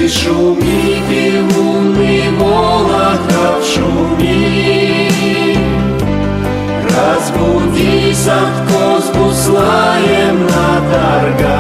шуми, и лунный Волохов шуми. Разбуди Садко с Буслаем на торгах.